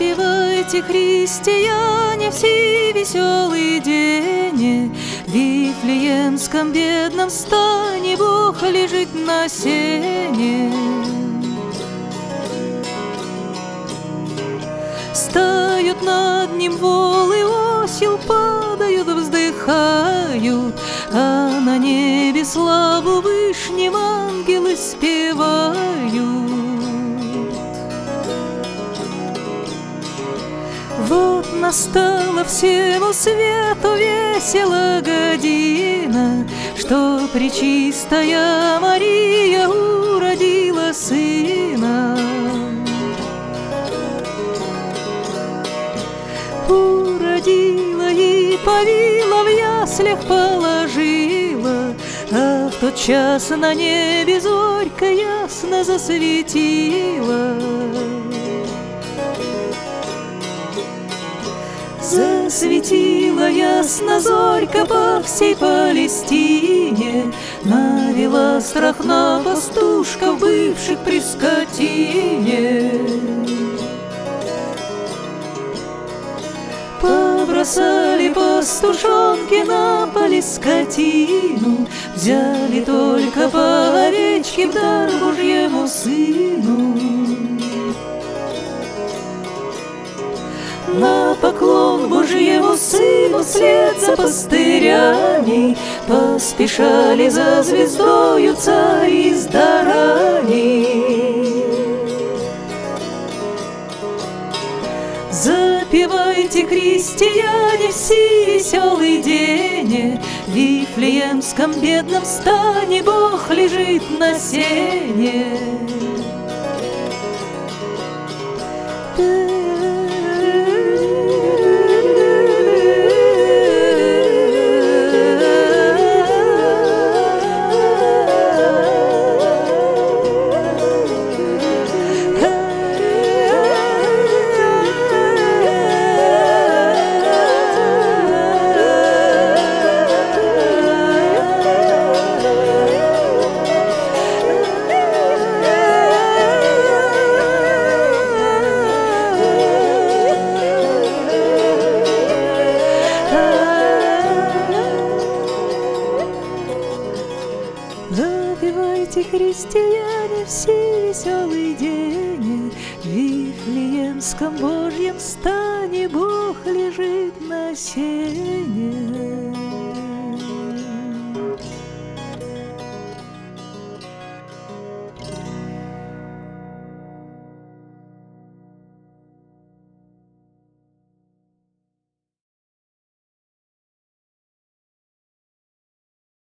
Запевайте, христиане, в сей веселый день, в Вифлеемском бедном стане Бог лежит на сене. Стают над ним волы осел, падают, вздыхают, а на небе славу Вышним ангелы спевают. Вот настала всему свету весела година, что пречистая Мария уродила сына. Уродила и повила, в яслях положила, а в тот час на небе зорька ясно засветила. Засветила ясно зорька по всей Палестине, навела страх на пастушков, бывших при скотине. Побросали пастушонки на поле скотину, взяли только по овечке в дар Божьему сыну. На поклон Божьему сыну вслед за пастырями поспешали за звездою цари с дарами. Запевайте, христиане, в сей веселый день, в Вифлеемском бедном стане Бог лежит на сене. Запевайте, христиане, в сей веселый день, в Вифлеемском Божьем стане Бог лежит на сене.